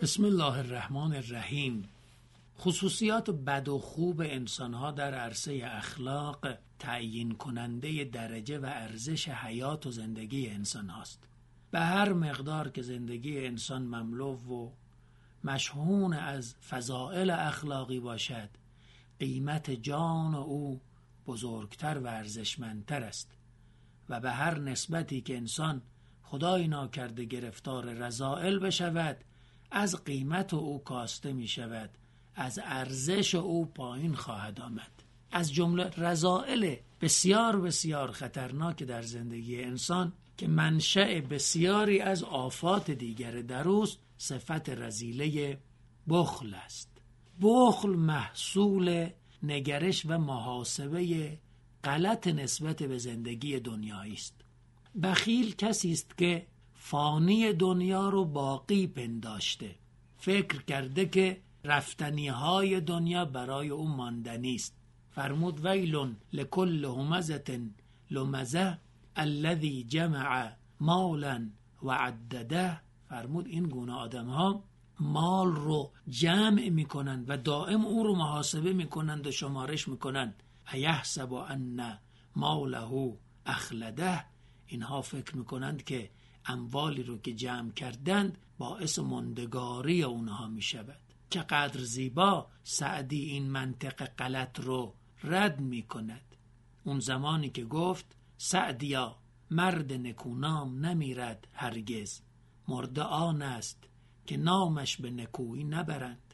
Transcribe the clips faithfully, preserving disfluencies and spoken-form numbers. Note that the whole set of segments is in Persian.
بسم الله الرحمن الرحیم. خصوصیات بد و خوب انسانها در عرصه اخلاق تعیین کننده درجه و ارزش حیات و زندگی انسان هاست. به هر مقدار که زندگی انسان مملو و مشحون از فضائل اخلاقی باشد، قیمت جان او بزرگتر و ارزشمندتر است و به هر نسبتی که انسان خدای ناکرده گرفتار رذائل بشود، از قیمت او کاسته می شود، از ارزش او پایین خواهد آمد. از جمله رذائل بسیار بسیار خطرناک در زندگی انسان که منشأ بسیاری از آفات دیگر در اوست، صفت رذیله بخل است. بخل محصول نگرش و محاسبه غلط نسبت به زندگی دنیایی است. بخیل کسی است که فانی دنیا رو باقی پنداشته، فکر کرده که رفتنی های دنیا برای او ماندنی است. فرمود ویلون لکل همزة لمزة الذی جمع مالا و عدده. فرمود این گونه آدم ها مال رو جمع میکنند و دائم او رو محاسبه میکنند و شمارش میکنند. ایحسب ان ماله اخلده. اینها فکر میکنند که اموالی رو که جمع کردند باعث ماندگاری اونها می شود. چقدر زیبا سعدی این منطق غلط رو رد می کند. اون زمانی که گفت سعدیا مرد نکونام نمیرد هرگز، مرده آن است که نامش به نکویی نبرند.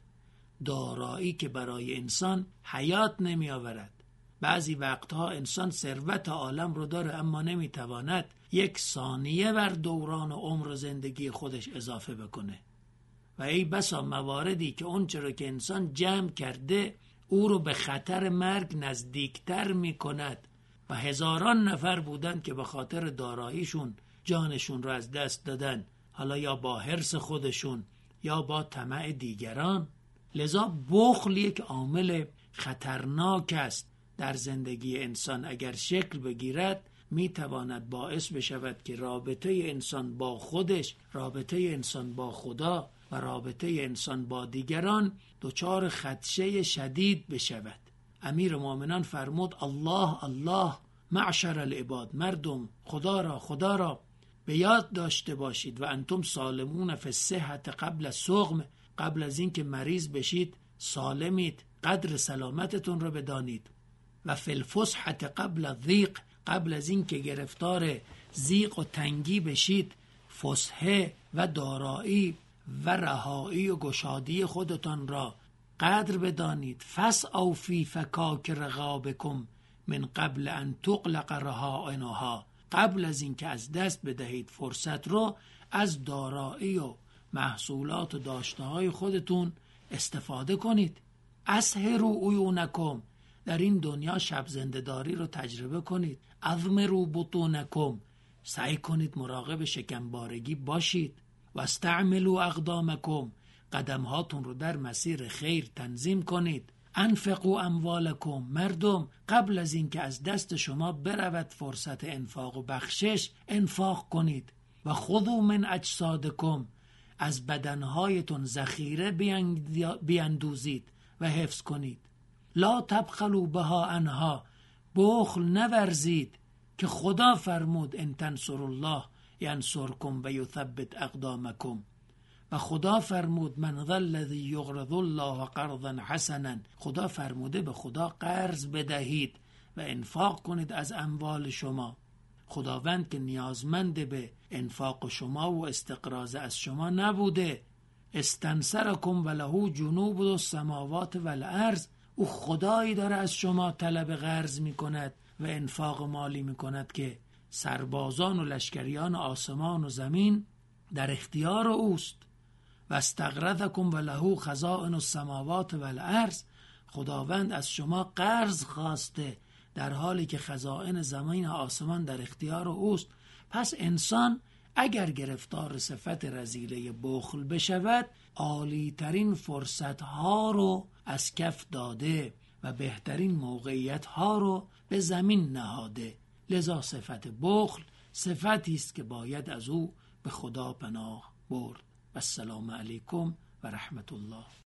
دارایی که برای انسان حیات نمی آورد. بعضی وقتها انسان ثروت عالم رو داره اما نمیتواند یک ثانیه بر دوران عمر زندگی خودش اضافه بکنه و ای بسا مواردی که اون چرا که انسان جمع کرده او رو به خطر مرگ نزدیکتر میکند و هزاران نفر بودند که به خاطر داراییشون جانشون رو از دست دادن، حالا یا با حرص خودشون یا با طمع دیگران. لذا بخل یک عامل خطرناک است در زندگی انسان. اگر شکل بگیرد می تواند باعث بشود که رابطه انسان با خودش، رابطه انسان با خدا و رابطه انسان با دیگران دچار خدشه شدید بشود. امیر مومنان فرمود الله الله معشر العباد. مردم خدا را خدا را به یاد داشته باشید و انتم سالمون فی الصحة قبل السقم. قبل از اینکه مریض بشید سالمید، قدر سلامتتون رو بدانید. و فی الفسحة قبل الضیق. قبل از این که گرفتار ضیق و تنگی بشید فسحه و دارایی و رهایی و گشادی خودتان را قدر بدانید. فسعوا فی فکاک رقابکم من قبل ان تغلق رهائنها. قبل از این که از دست بدهید فرصت رو، از دارایی و محصولات و داشته‌های خودتون استفاده کنید. اسهروا عیونکم. در این دنیا شب زنده‌داری رو تجربه کنید. اضمروا بطونکم. سعی کنید مراقب شکمبارگی باشید. و استعملوا اقدامکم. قدمهاتون رو در مسیر خیر تنظیم کنید. انفقوا اموالکم. مردم قبل از این که از دست شما برود فرصت انفاق و بخشش، انفاق کنید. و خذوا من اجسادکم. از بدنهایتون ذخیره بیندوزید و حفظ کنید. لا تبخلوا بها عنها. بخل نورزید که خدا فرمود ان تنصروا الله ینصرکم و یثبت اقدامکم. و خدا فرمود من ذا الذی یقرض الله قرضا حسنا. خدا فرموده به خدا قرض بدهید و انفاق کنید از اموال شما. خداوند که نیازمند به انفاق شما و استقراض از شما نبوده. استنصرکم و له جنوب السماوات والارض. او خدایی داره از شما طلب قرض می کند و انفاق مالی می کند که سربازان و لشکریان آسمان و زمین در اختیار اوست. و استقرضکم و له خزائن السماوات والارض. خداوند از شما قرض خواسته در حالی که خزائن زمین و آسمان در اختیار اوست. پس انسان اگر گرفتار صفت رذیله بخل بشود، عالی ترین فرصت ها رو از کف داده و بهترین موقعیت ها رو به زمین نهاده. لذا صفت بخل صفتی است که باید از او به خدا پناه برد. السلام علیکم و و رحمت الله.